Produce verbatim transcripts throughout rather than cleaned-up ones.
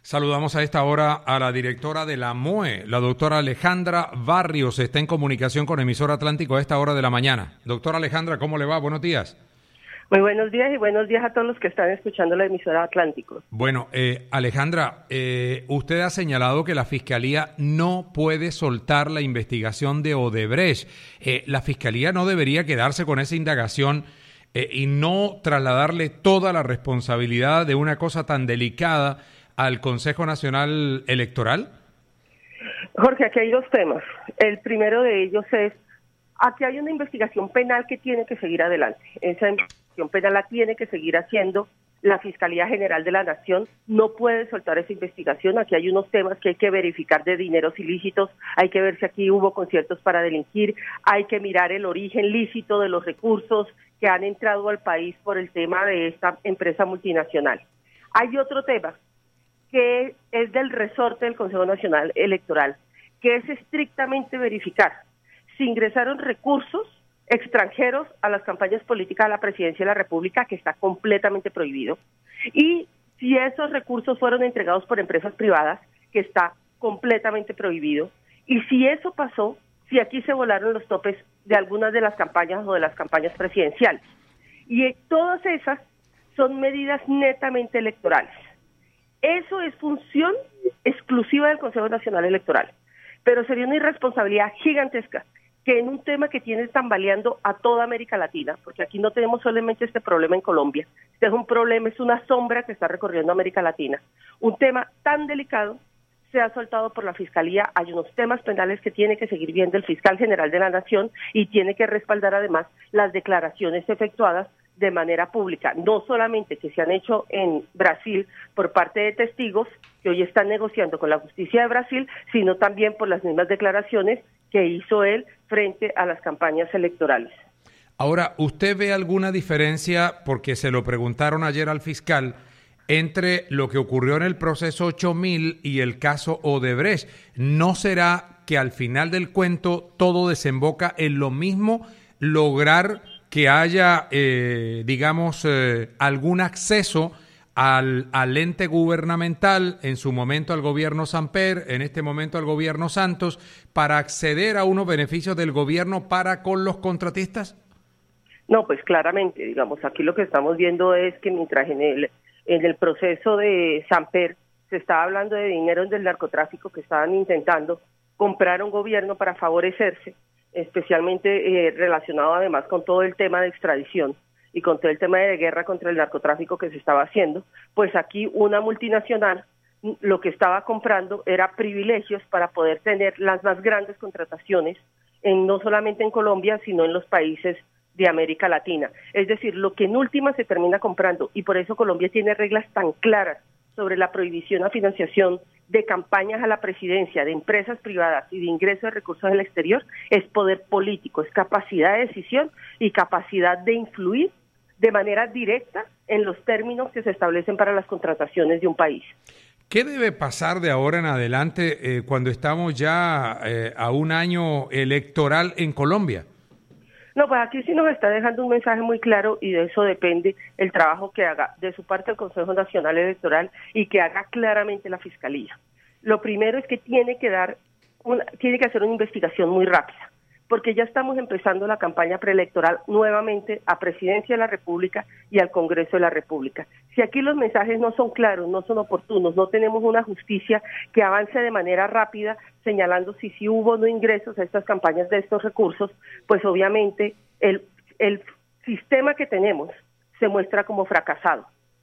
Saludamos a esta hora a la directora de la M O E, la doctora Alejandra Barrios. Está en comunicación con Emisora Atlántico a esta hora de la mañana. Doctora Alejandra, ¿cómo le va? Buenos días. Muy buenos días y buenos días a todos los que están escuchando la emisora Atlántico. Bueno, eh, Alejandra, eh, usted ha señalado que la Fiscalía no puede soltar la investigación de Odebrecht. Eh, la Fiscalía no debería quedarse con esa indagación eh, y no trasladarle toda la responsabilidad de una cosa tan delicada al Consejo Nacional Electoral. Jorge, aquí hay dos temas. El primero de ellos es, aquí hay una investigación penal que tiene que seguir adelante. Esa investigación penal la tiene que seguir haciendo la Fiscalía General de la Nación. No puede soltar esa investigación. Aquí hay unos temas que hay que verificar de dineros ilícitos. Hay que ver si aquí hubo conciertos para delinquir. Hay que mirar el origen lícito de los recursos que han entrado al país por el tema de esta empresa multinacional. Hay otro tema que es del resorte del Consejo Nacional Electoral, que es estrictamente verificar si ingresaron recursos extranjeros a las campañas políticas de la Presidencia de la República, que está completamente prohibido, y si esos recursos fueron entregados por empresas privadas, que está completamente prohibido, y si eso pasó, si aquí se volaron los topes de algunas de las campañas o de las campañas presidenciales. Y todas esas son medidas netamente electorales. Eso es función exclusiva del Consejo Nacional Electoral, pero sería una irresponsabilidad gigantesca que en un tema que tiene tambaleando a toda América Latina, porque aquí no tenemos solamente este problema en Colombia, este es un problema, es una sombra que está recorriendo América Latina, un tema tan delicado se ha soltado por la Fiscalía. Hay unos temas penales que tiene que seguir viendo el Fiscal General de la Nación y tiene que respaldar además las declaraciones efectuadas de manera pública, no solamente que se han hecho en Brasil por parte de testigos que hoy están negociando con la justicia de Brasil, sino también por las mismas declaraciones que hizo él frente a las campañas electorales. Ahora, ¿usted ve alguna diferencia, porque se lo preguntaron ayer al fiscal, entre lo que ocurrió en el proceso ocho mil y el caso Odebrecht? ¿No será que al final del cuento todo desemboca en lo mismo, lograr que haya, eh, digamos, eh, algún acceso al, al ente gubernamental, en su momento al gobierno Samper, en este momento al gobierno Santos, para acceder a unos beneficios del gobierno para con los contratistas? No, pues claramente, digamos, aquí lo que estamos viendo es que mientras en el, en el proceso de Samper se estaba hablando de dinero del narcotráfico que estaban intentando comprar un gobierno para favorecerse, especialmente eh, relacionado además con todo el tema de extradición y con todo el tema de guerra contra el narcotráfico que se estaba haciendo, pues aquí una multinacional lo que estaba comprando era privilegios para poder tener las más grandes contrataciones, en no solamente en Colombia, sino en los países de América Latina. Es decir, lo que en última se termina comprando, y por eso Colombia tiene reglas tan claras sobre la prohibición a financiación de campañas a la presidencia, de empresas privadas y de ingreso de recursos del exterior, es poder político, es capacidad de decisión y capacidad de influir de manera directa en los términos que se establecen para las contrataciones de un país. ¿Qué debe pasar de ahora en adelante eh, cuando estamos ya eh, a un año electoral en Colombia? No, pues aquí sí nos está dejando un mensaje muy claro y de eso depende el trabajo que haga de su parte el Consejo Nacional Electoral y que haga claramente la Fiscalía. Lo primero es que tiene que dar, una, tiene que hacer una investigación muy rápida, porque ya estamos empezando la campaña preelectoral nuevamente a Presidencia de la República y al Congreso de la República. Si aquí los mensajes no son claros, no son oportunos, no tenemos una justicia que avance de manera rápida señalando si sí hubo o no ingresos a estas campañas de estos recursos, pues obviamente el, el sistema que tenemos se muestra como fracasado.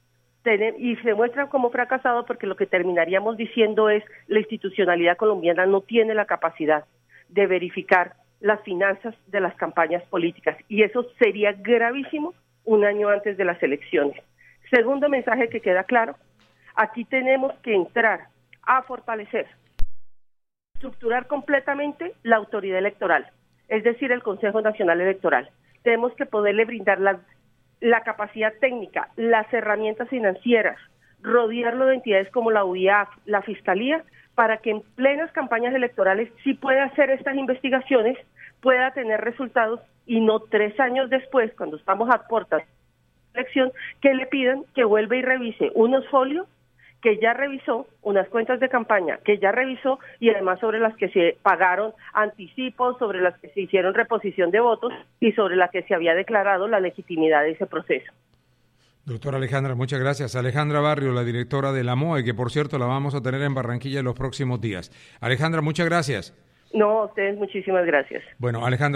Y se muestra como fracasado porque lo que terminaríamos diciendo es la institucionalidad colombiana no tiene la capacidad de verificar las finanzas de las campañas políticas, y eso sería gravísimo un año antes de las elecciones. Segundo mensaje que queda claro, aquí tenemos que entrar a fortalecer, estructurar completamente la autoridad electoral, es decir, el Consejo Nacional Electoral. Tenemos que poderle brindar la, la capacidad técnica, las herramientas financieras, rodearlo de entidades como la U I A F, la Fiscalía, para que en plenas campañas electorales sí pueda hacer estas investigaciones, pueda tener resultados y no tres años después, cuando estamos a puertas de la elección, que le pidan que vuelva y revise unos folios que ya revisó unas cuentas de campaña, que ya revisó y además sobre las que se pagaron anticipos, sobre las que se hicieron reposición de votos y sobre las que se había declarado la legitimidad de ese proceso. Doctora Alejandra, muchas gracias. Alejandra Barrio, la directora de la M O E, que por cierto la vamos a tener en Barranquilla en los próximos días. Alejandra, muchas gracias. No, a ustedes muchísimas gracias. Bueno, Alejandra.